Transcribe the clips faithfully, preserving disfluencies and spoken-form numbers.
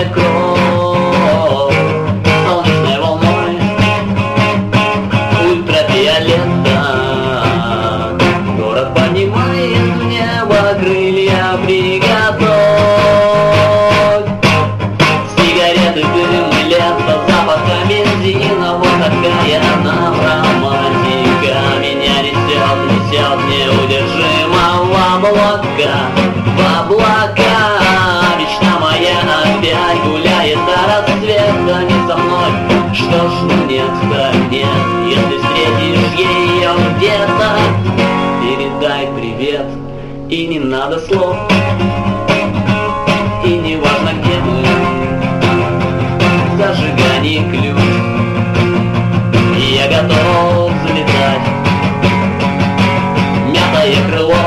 кровь солнечной волной, ультрафиолета. Город поднимает в небо крылья, приготовь. Сигареты, дым и лето, запаха бензина, вот такая нам романтика. Меня несет, несет неудержимо в облака, в облака. Мечта моя опять гуляет до рассвета не со мной. Что ж, ну нет, так нет, если встретишь ее где-то, передай привет, и не надо слов, и не важно где мы, зажигай ключ, и я готов залетать. Мятое крыло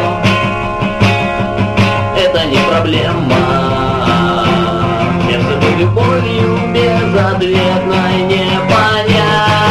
— это не проблема. Сердце под любовью безответной не понять.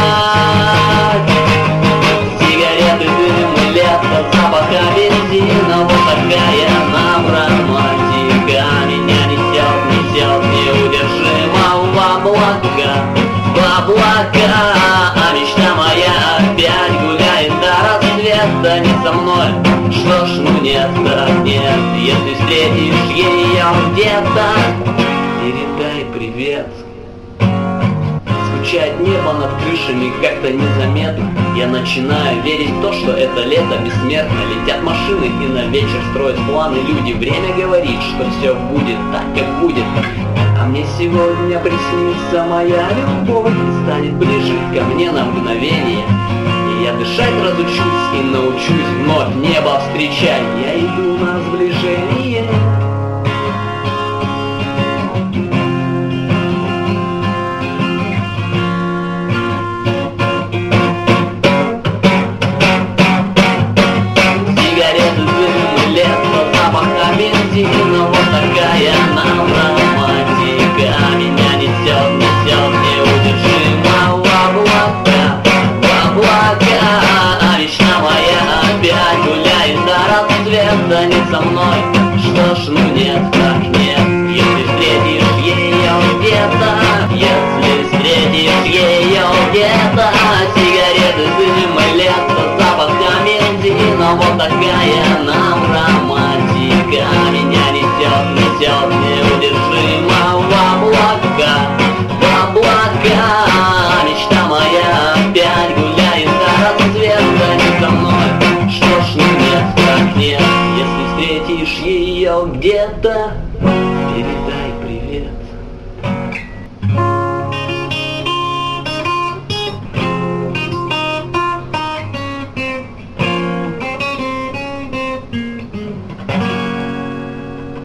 Сигареты, дым и лето, запаха бензина, вот такая нам романтика. Меня несет, несет неудержимо в облака, в облака. А мечта моя опять гуляет до рассвета не со мной. Что ж, ну нет, так нет, если встретишь ее где-то, передай привет. Звучает небо над крышами как-то незаметно. Я начинаю верить в то, что это лето бессмертно. Летят машины и на вечер строят планы люди. Время говорит, что все будет так, как будет. А мне сегодня приснится моя любовь и станет ближе ко мне на мгновение. И я дышать разучусь и научусь вновь небо встречать. Я иду на сближение. Бензина, вот такая нам романтика. Меня несет, несет неудержимо в облака, в облака. А мечта моя опять гуляет до рассвета не со мной. Что ж, ну нет, так нет, если встретишь ее где-то, если встретишь ее где-то. Сигареты, дым и лето, запах бензина, вот такая нам романтика. Меня несет, несет неудержимо в облака, в облака. Мечта моя опять гуляет до рассвета не со мной. Что ж, ну нет, так нет, если встретишь ее где-то.